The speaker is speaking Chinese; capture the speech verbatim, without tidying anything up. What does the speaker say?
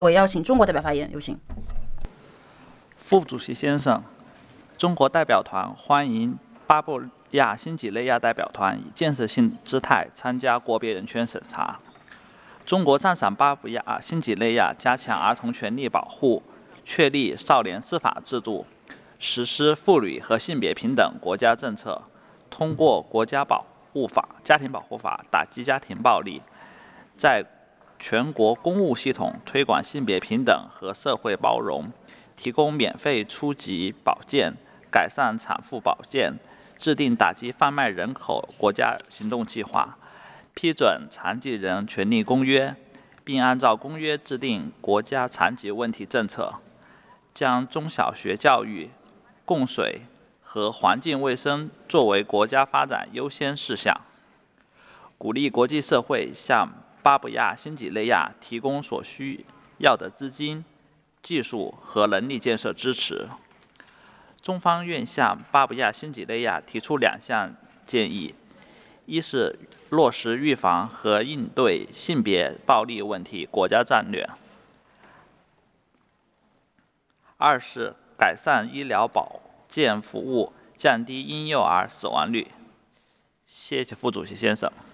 我邀请中国代表发言，有请。 副主席先生，中国代表团欢迎巴布亚新几内亚代表团以建设性姿态参加国别人权审查。中国赞赏巴布亚新几内亚加强儿童权利保护，确立少年司法制度，实施妇女和性别平等国家政策，通过国家保护法、家庭保护法打击家庭暴力，在全国公务系统推广性别平等和社会包容，提供免费初级保健，改善产妇保健，制定打击贩卖人口国家行动计划，批准残疾人权利公约，并按照公约制定国家残疾问题政策，将中小学教育、供水和环境卫生作为国家发展优先事项，鼓励国际社会向巴布亚新几内亚提供所需要的资金、技术和能力建设支持。中方愿向巴布亚新几内亚提出两项建议：一是落实预防和应对性别暴力问题国家战略；二是改善医疗保健服务，降低婴幼儿死亡率。谢谢副主席先生。